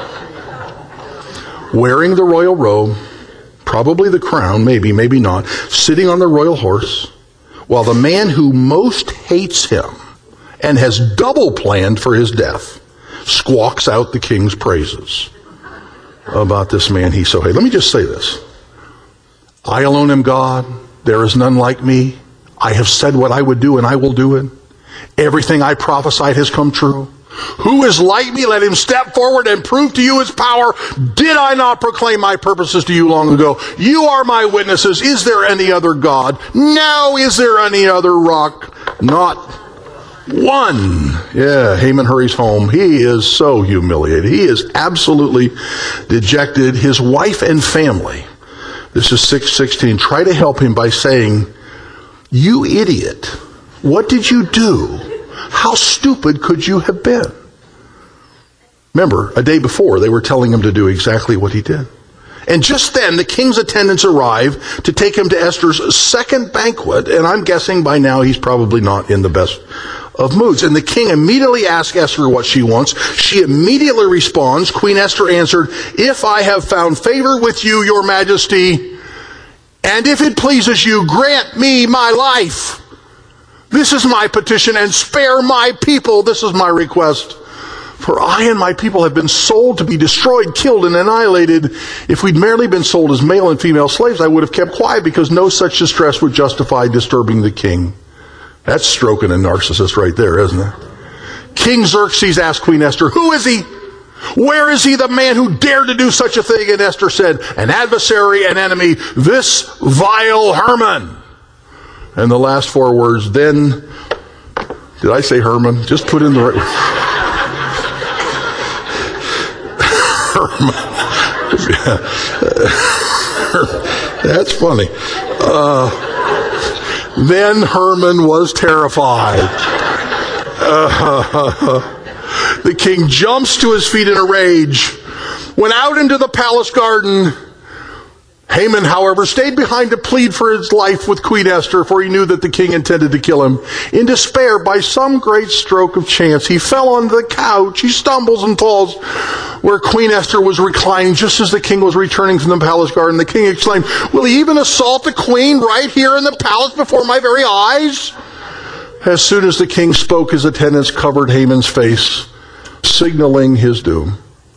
Wearing the royal robe, probably the crown, maybe, maybe not, sitting on the royal horse, while the man who most hates him and has double planned for his death squawks out the king's praises about this man he so hates. Let me just say this. I alone am God. There is none like me. I have said what I would do, and I will do it. Everything I prophesied has come true. Who is like me? Let him step forward and prove to you his power. Did I not proclaim my purposes to you long ago? You are my witnesses. Is there any other God? No. Is there any other rock? Not one. Yeah, Haman hurries home. He is so humiliated. He is absolutely dejected. His wife and family, this is six sixteen, try to help him by saying, you idiot, what did you do? How stupid could you have been? Remember, a day before, they were telling him to do exactly what he did. And just then, the king's attendants arrive to take him to Esther's second banquet, and I'm guessing by now he's probably not in the best of moods. And the king immediately asks Esther what she wants. She immediately responds, Queen Esther answered, if I have found favor with you, your majesty, and if it pleases you, grant me my life. This is my petition, and spare my people. This is my request. For I and my people have been sold to be destroyed, killed, and annihilated. If we'd merely been sold as male and female slaves, I would have kept quiet, because no such distress would justify disturbing the king. That's stroking a narcissist right there, isn't it? King Xerxes asked Queen Esther, who is he? Where is he, the man who dared to do such a thing? And Esther said, an adversary, an enemy, this vile Haman. And the last four words, then, did I say Herman? Just put in the right Herman. That's funny. Uh, then Herman was terrified. Uh, the king jumps to his feet in a rage, went out into the palace garden. Haman, however, stayed behind to plead for his life with Queen Esther, for he knew that the king intended to kill him. In despair, by some great stroke of chance, he fell on the couch. He stumbles and falls where Queen Esther was reclining just as the king was returning from the palace garden. The king exclaimed, will he even assault the queen right here in the palace before my very eyes? As soon as the king spoke, his attendants covered Haman's face, signaling his doom.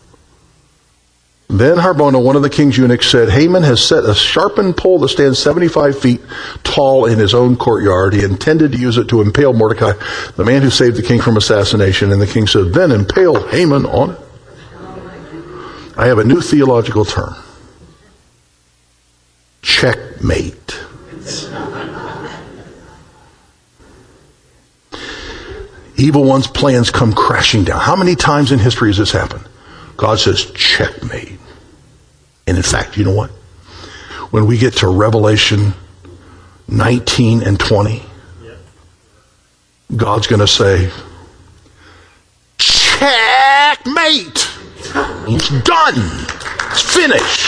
Then Harbona, one of the king's eunuchs, said, Haman has set a sharpened pole that stands seventy-five feet tall in his own courtyard. He intended to use it to impale Mordecai, the man who saved the king from assassination. And the king said, then impale Haman on it. I have a new theological term. Checkmate. Evil one's plans come crashing down. How many times in history has this happened? God says, checkmate. And in fact, you know what? When we get to Revelation nineteen and twenty, God's going to say, checkmate. It's done. It's finished.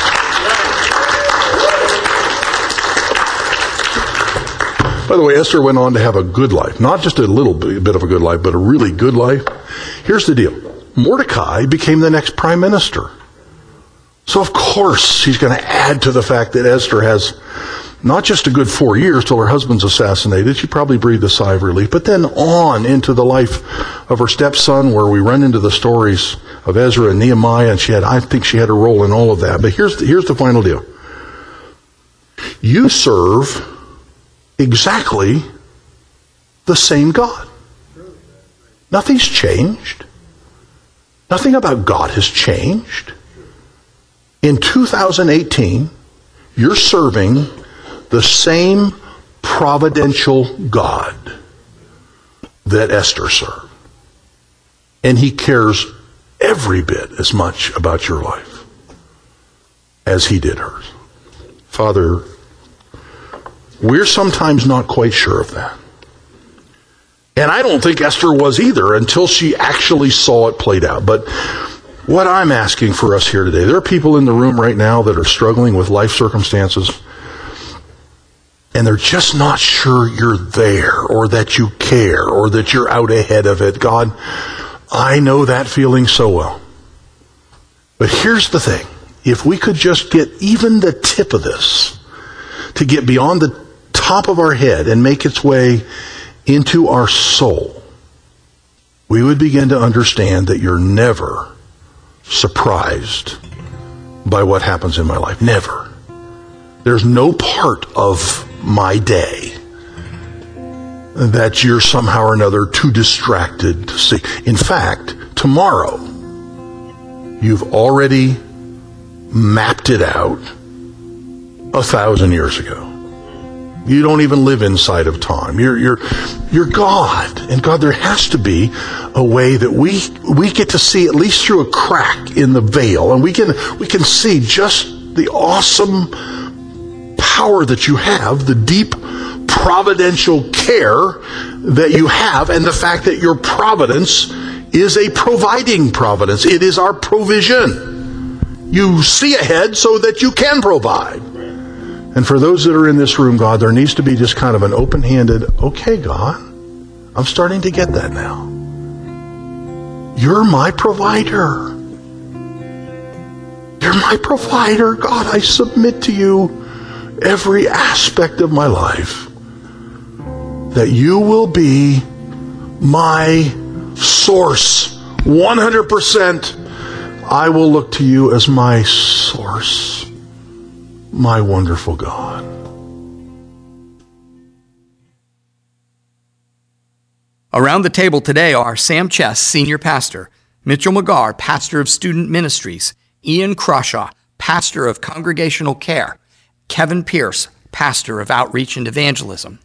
By the way, Esther went on to have a good life. Not just a little bit of a good life, but a really good life. Here's the deal. Mordecai became the next prime minister. So of course he's going to add to the fact that Esther has not just a good four years till her husband's assassinated. She probably breathed a sigh of relief. But then on into the life of her stepson, where we run into the stories of Ezra and Nehemiah, and she had, I think she had a role in all of that. But here's the, here's the final deal. You serve exactly the same God. Nothing's changed. Nothing about God has changed. In two thousand eighteen, you're serving the same providential God that Esther served. And he cares every bit as much about your life as he did hers. Father, we're sometimes not quite sure of that. And I don't think Esther was either until she actually saw it played out. But what I'm asking for us here today, there are people in the room right now that are struggling with life circumstances, and they're just not sure you're there, or that you care, or that you're out ahead of it. God, I know that feeling so well. But here's the thing. If we could just get even the tip of this, to get beyond the top of our head and make its way into our soul, we would begin to understand that you're never surprised by what happens in my life. Never. There's no part of my day that you're somehow or another too distracted to see. In fact, tomorrow, you've already mapped it out a thousand years ago. You don't even live inside of time. You're you're you're God. And God, there has to be a way that we we get to see, at least through a crack in the veil, and we can we can see just the awesome power that you have, the deep providential care that you have, and the fact that your providence is a providing providence. It is our provision. You see ahead so that you can provide. And for those that are in this room, God, there needs to be just kind of an open-handed, okay, God, I'm starting to get that now. You're my provider. You're my provider. God, I submit to you every aspect of my life, that you will be my source. one hundred percent I will look to you as my source. My wonderful God. Around the table today are Sam Chess, Senior Pastor, Mitchell McGarr, Pastor of Student Ministries, Ian Crawshaw, Pastor of Congregational Care, Kevin Pierce, Pastor of Outreach and Evangelism.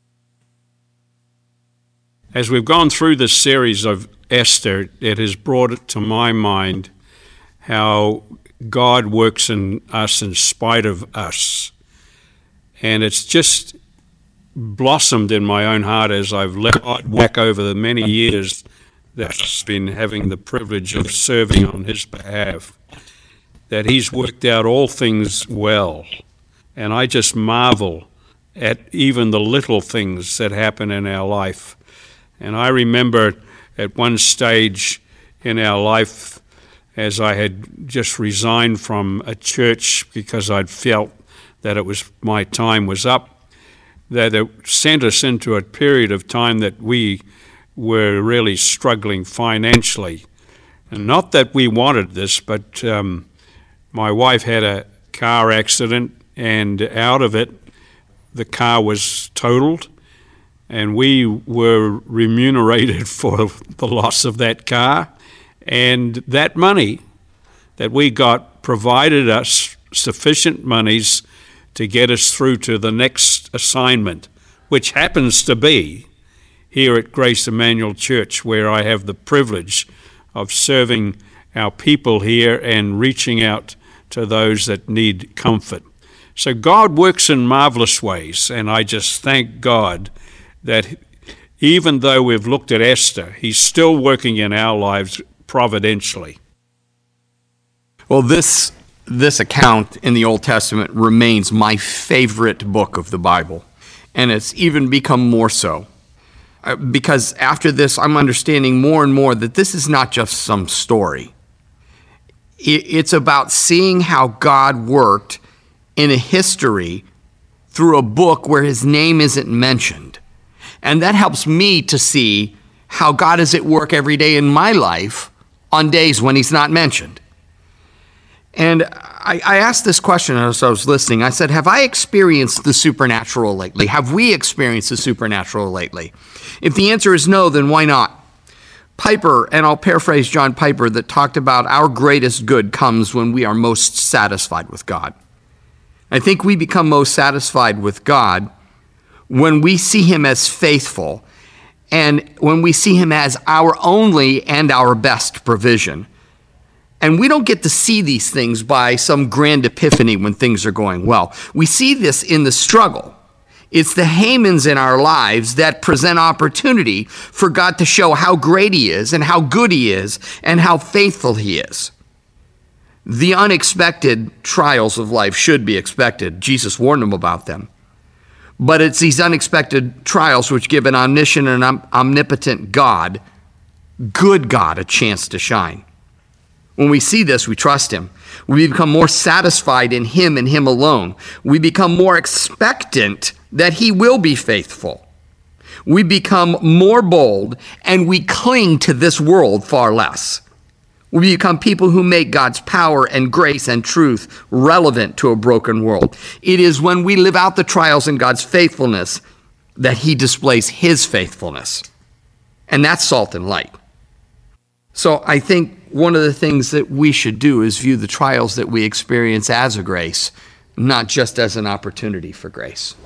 As we've gone through this series of Esther, it has brought it to my mind how God works in us in spite of us. And it's just blossomed in my own heart as I've let God work over the many years that I've been having the privilege of serving on his behalf, that he's worked out all things well. And I just marvel at even the little things that happen in our life. And I remember at one stage in our life, as I had just resigned from a church because I'd felt that it was my time was up, that it sent us into a period of time that we were really struggling financially. And not that we wanted this, but um, my wife had a car accident, and out of it, the car was totaled, and we were remunerated for the loss of that car. And that money that we got provided us sufficient monies to get us through to the next assignment, which happens to be here at Grace Emmanuel Church, where I have the privilege of serving our people here and reaching out to those that need comfort. So God works in marvelous ways, and I just thank God that even though we've looked at Esther, he's still working in our lives providentially. Well, this This account in the Old Testament remains my favorite book of the Bible, and it's even become more so. Uh, because after this, I'm understanding more and more that this is not just some story. It, it's about seeing how God worked in a history through a book where his name isn't mentioned. And that helps me to see how God is at work every day in my life on days when he's not mentioned. And I, I asked this question as I was listening. I said, have I experienced the supernatural lately? Have we experienced the supernatural lately? If the answer is no, then why not? Piper, and I'll paraphrase John Piper, that talked about our greatest good comes when we are most satisfied with God. I think we become most satisfied with God when we see him as faithful and when we see him as our only and our best provision. And we don't get to see these things by some grand epiphany when things are going well. We see this in the struggle. It's the Hamans in our lives that present opportunity for God to show how great he is and how good he is and how faithful he is. The unexpected trials of life should be expected. Jesus warned them about them. But it's these unexpected trials which give an omniscient and om- omnipotent God, good God, a chance to shine. When we see this, we trust him. We become more satisfied in him and him alone. We become more expectant that he will be faithful. We become more bold, and we cling to this world far less. We become people who make God's power and grace and truth relevant to a broken world. It is when we live out the trials in God's faithfulness that he displays his faithfulness. And that's salt and light. So I think one of the things that we should do is view the trials that we experience as a grace, not just as an opportunity for grace.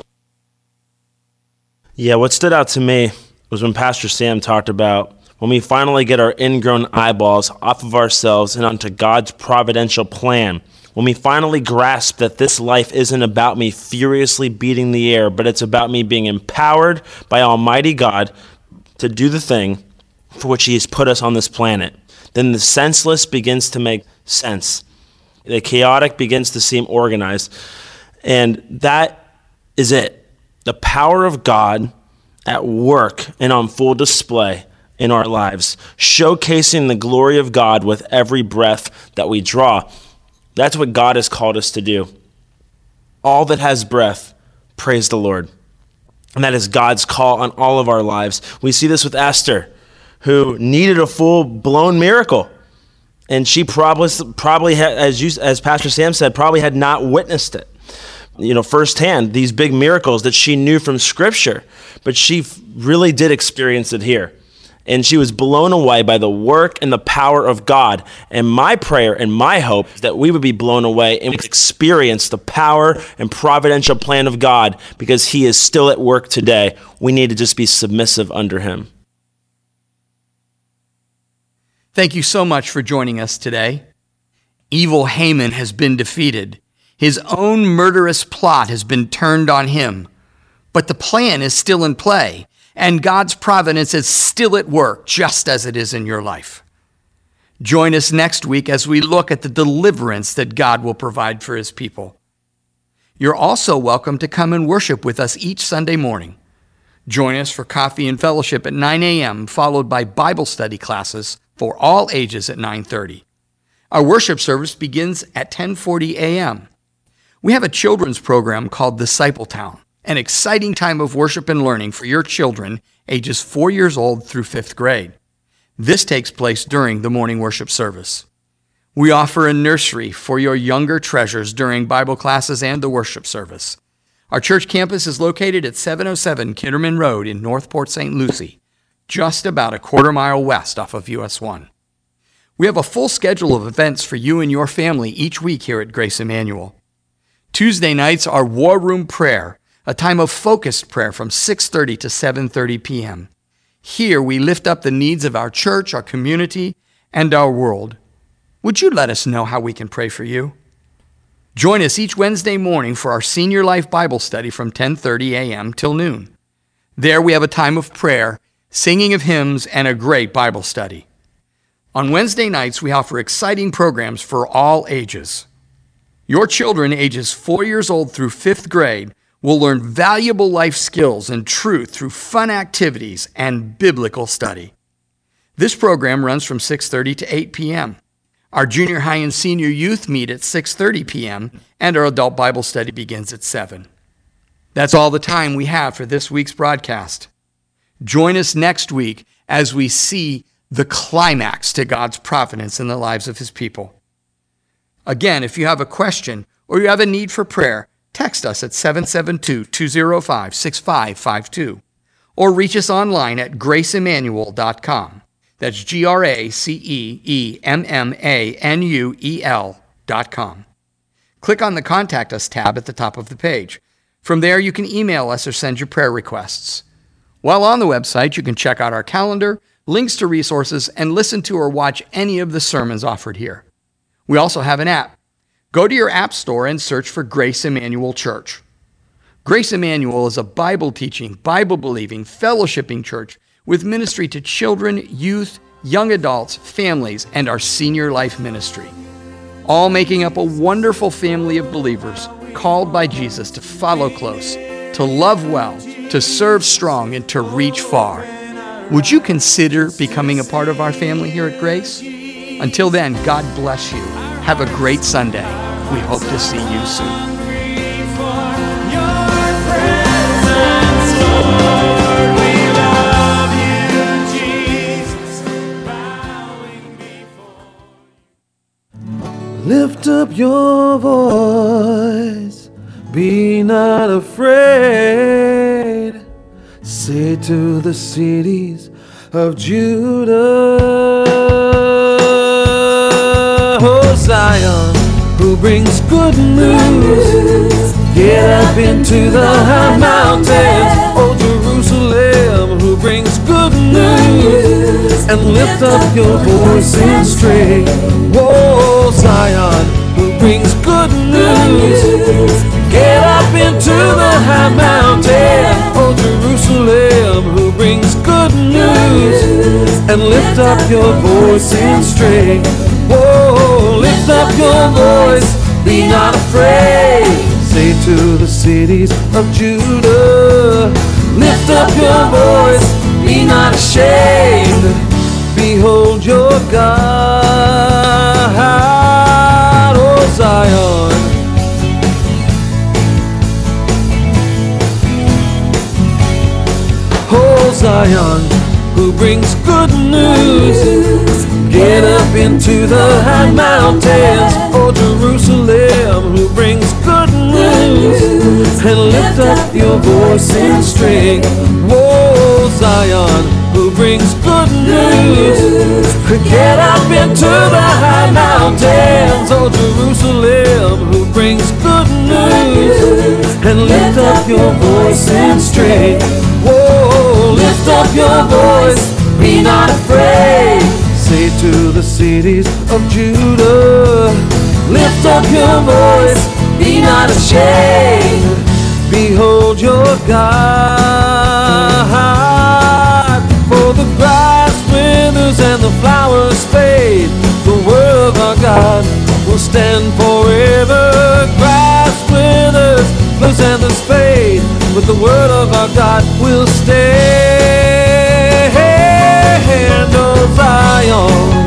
Yeah, what stood out to me was when Pastor Sam talked about when we finally get our ingrown eyeballs off of ourselves and onto God's providential plan, when we finally grasp that this life isn't about me furiously beating the air, but it's about me being empowered by Almighty God to do the thing for which he has put us on this planet, then the senseless begins to make sense. The chaotic begins to seem organized. And that is it. The power of God at work and on full display in our lives, showcasing the glory of God with every breath that we draw. That's what God has called us to do. All that has breath, praise the Lord. And that is God's call on all of our lives. We see this with Esther, who needed a full-blown miracle. And she probably, probably had, as you, as Pastor Sam said, probably had not witnessed it, you know, firsthand, these big miracles that she knew from Scripture. But she really did experience it here. And she was blown away by the work and the power of God. And my prayer and my hope is that we would be blown away and experience the power and providential plan of God, because he is still at work today. We need to just be submissive under him. Thank you so much for joining us today. Evil Haman has been defeated. His own murderous plot has been turned on him. But the plan is still in play, and God's providence is still at work, just as it is in your life. Join us next week as we look at the deliverance that God will provide for his people. You're also welcome to come and worship with us each Sunday morning. Join us for coffee and fellowship at nine a.m., followed by Bible study classes for all ages at nine thirty. Our worship service begins at ten forty a.m. We have a children's program called Disciple Town, an exciting time of worship and learning for your children ages four years old through fifth grade. This takes place during the morning worship service. We offer a nursery for your younger treasures during Bible classes and the worship service. Our church campus is located at seven oh seven Kitterman Road in North Port Saint Lucie, just about a quarter mile west off of U S one. We have a full schedule of events for you and your family each week here at Grace Emmanuel. Tuesday nights are War Room Prayer, a time of focused prayer from six thirty to seven thirty p.m. Here we lift up the needs of our church, our community, and our world. Would you let us know how we can pray for you? Join us each Wednesday morning for our Senior Life Bible study from ten thirty a.m. till noon. There we have a time of prayer, singing of hymns, and a great Bible study. On Wednesday nights, we offer exciting programs for all ages. Your children ages four years old through fifth grade will learn valuable life skills and truth through fun activities and biblical study. This program runs from six thirty to eight p.m. Our junior high and senior youth meet at six thirty p.m., and our adult Bible study begins at seven. That's all the time we have for this week's broadcast. Join us next week as we see the climax to God's providence in the lives of his people. Again, if you have a question or you have a need for prayer, text us at seven seven two, two zero five, six five five two or reach us online at grace emmanuel dot com. That's G R A C E E M M A N U E L dot com. Click on the Contact Us tab at the top of the page. From there, you can email us or send your prayer requests. While on the website, you can check out our calendar, links to resources, and listen to or watch any of the sermons offered here. We also have an app. Go to your app store and search for Grace Emmanuel Church. Grace Emmanuel is a Bible-teaching, Bible-believing, fellowshipping church with ministry to children, youth, young adults, families, and our senior life ministry, all making up a wonderful family of believers called by Jesus to follow close, to love well, to serve strong, and to reach far. Would you consider becoming a part of our family here at Grace? Until then, God bless you. Have a great Sunday. We hope to see you soon. Lift up your voice, be not afraid. Say to the cities of Judah, O Zion, who brings good news. Get up into the high mountains, O Jerusalem, who brings good news. And lift up your voice in strength, O Zion, who brings good news. Get up into the high mountain, O Jerusalem, who brings good news. And lift up your voice in strength. Whoa, lift up your voice, be not afraid. Say to the cities of Judah, lift up your voice, be not ashamed. Behold your God, O Zion. O Zion, who brings good news. Get up into the high mountains, O Jerusalem, who brings good news. And lift up your voice in strength, O Zion, who brings good news. Get up into the high mountains, O Jerusalem, who brings good news. And lift up your voice in strength. Whoa, lift up your voice, be not afraid. Say to the cities of Judah, lift up your voice, be not ashamed. Behold your God. For the grass withers and the flowers fade, the word of our God will stand forever. Grass withers, flowers and the fade, but the word of our God will stand, O Zion.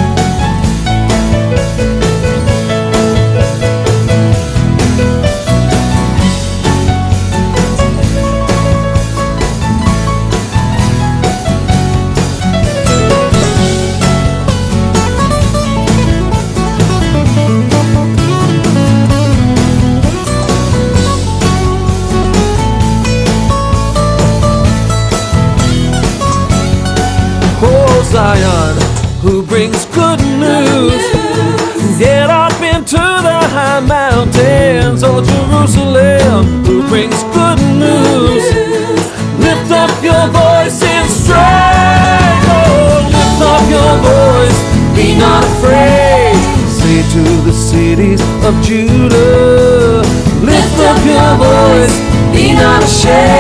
Zion, who brings good news. Get up into the high mountains, O Jerusalem, who brings good news. Lift up your voice in strength, oh, lift up your voice, be not afraid. Say to the cities of Judah, lift up your voice, be not ashamed.